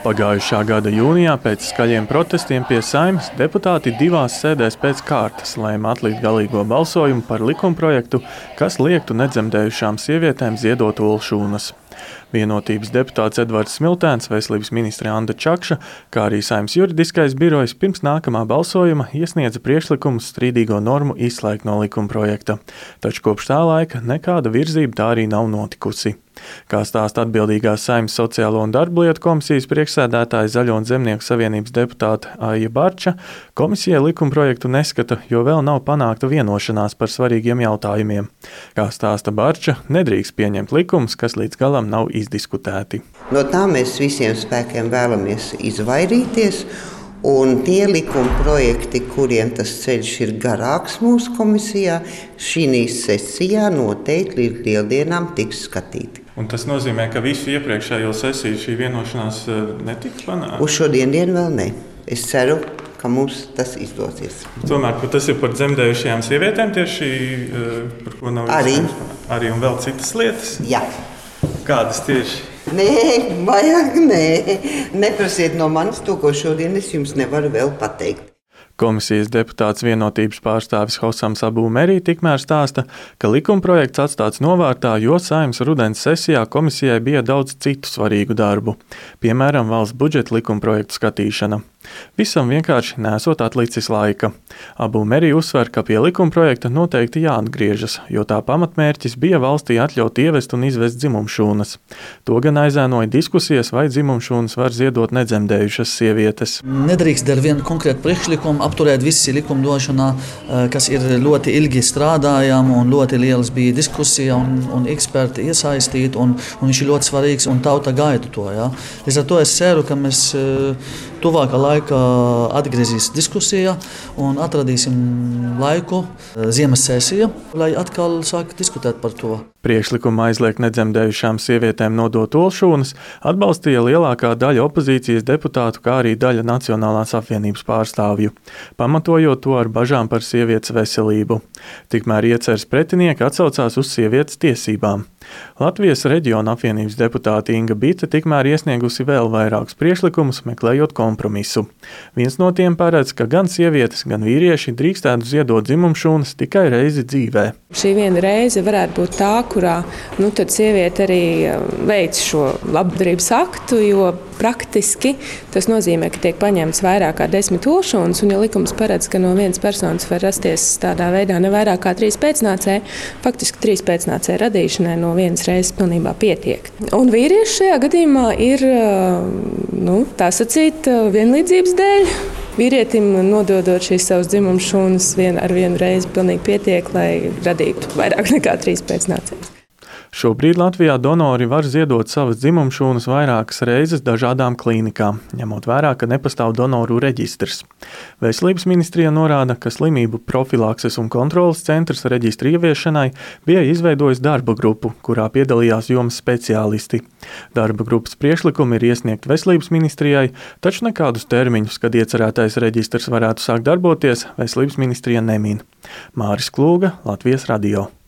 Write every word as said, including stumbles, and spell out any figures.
Pagājušā gada jūnijā pēc skaļiem protestiem pie Saeimas deputāti divās sēdēs pēc kārtas lēma atlikt galīgo balsojumu par likumprojektu, kas liektu nedzemdējušām sievietēm ziedot olšūnas. Vienotības deputāts Edvards Smiltēns, veselības ministre Anda Čakša, kā arī Saeimas juridiskais birojs pirms nākamā balsojuma iesniedza priekšlikumus strīdīgo normu izslēgt no likumprojekta. Taču kopš tā laika nekāda virzība tā arī nav notikusi. Kā stāsta atbildīgās Saeimas sociālo un darba lietu komisijas priekšsēdētāja Zaļo un Zemnieku savienības deputāte Aija Barča, komisija likumprojektu neskata, jo vēl nav panākta vienošanās par svarīgiem jautājumiem. Kā stāsta Barča, nedrīkst pieņemt likumus, kas līdz galam nav izdiskutēti. No tā mēs visiem spēkiem vēlamies izvairīties. Un tie likuma projekti, kuriem tas ceļš ir garāks mūsu komisijā, šī sesijā noteikti līdz lieldienām tiks skatīti. Un tas nozīmē, ka visu iepriekšējo sesiju šī vienošanās netika panākta? Uz šodien dienu vēl ne. Es ceru, ka mums tas izdosies. Tomēr, ka tas ir par dzemdējušajām sievietēm tieši, par ko nav arī. Arī un vēl citas lietas? Jā. Kādas tieši? Nē, vajag nē. Neprasiet no manis to, ko šodien es jums nevaru vēl pateikt. Komisijas deputāts Vienotības pārstāvis Hosams Abu Merī tikmēr stāsta, ka likumprojekts atstāts novārtā, jo Saeimas rudens sesijā komisijai bija daudz citu svarīgu darbu, piemēram, valsts budžeta likumprojektu skatīšana. Visam vienkārši nesot atlicis laika. Abu Merī uzsver, ka pie likumprojekta noteikti jāatgriežas, jo tā pamatmērķis bija valstī atļaut ievest un izvest dzimumšūnas. To gan aizēnoja diskusijas, vai dzimumšūnas var ziedot nedzemdējušas sievietes. Nedrīkst ar vienu konkrētu priekšlikumu apturēt visi likumdošanā, kas ir ļoti ilgi strādājama un ļoti lielas bija diskusija un, un eksperti iesaistīti, un, un viņš ir ļoti svarīgs un tauta gaida to. Ja? Līdz ar to es ceru, ka mēs tuvākā laikā atgriezīs diskusija un atradīsim laiku ziemas sesiju, lai atkal sāk diskutēt par to. Priekšlikumu aizliegt nedzemdējušām sievietēm nodot olšūnas atbalstīja lielākā daļa opozīcijas deputātu, kā arī daļa Nacionālās apvienības pārstāvju, pamatojot to ar bažām par sievietes veselību. Tikmēr ieceres pretinieki atsaucās uz sievietes tiesībām. Latvijas reģiona apvienības deputāte Inga Bite tikmēr iesniegusi vēl vairākus priekšlikumus, meklējot kompromisu. Viens no tiem paredz, ka gan sievietes, gan vīrieši drīkstētu ziedot dzimumšūnas tikai reizi dzīvē. Šī viena reize varētu būt tā, kurā nu, tad sieviete arī veic šo labdarības aktu, jo praktiski tas nozīmē, ka tiek paņemts vairāk kā desmit olšūnas, un ja likums paredz, ka no vienas personas var rasties tādā veidā ne vairāk kā trīs pēcnācēji, faktiski trīs pēcnācēji radīšanai no vienas reizes pilnībā pietiek. Un vīrieši šajā gadījumā ir, nu, tā sacīt, vienlīdzības dēļ. Vīrietim nododot šīs savas dzimumšūnas vien ar vienu reizi pilnīgi pietiek, lai radītu vairāk nekā trīs pēcnācējus. Šobrīd Latvijā donori var ziedot savas dzimumšūnas vairākas reizes dažādām klīnikām, ņemot vērā, ka nepastāv donoru reģistrs. Veselības ministrija norāda, ka slimību profilakses un kontroles centrs reģistra ieviešanai bija izveidojis darba grupu, kurā piedalījās jomas speciālisti. Darba grupas priekšlikumi ir iesniegt Veselības ministrijai, taču nekādus termiņus, kad iecerētais reģistrs varētu sākt darboties, Veselības ministrija nemin. Māris Klūga, Latvijas radio.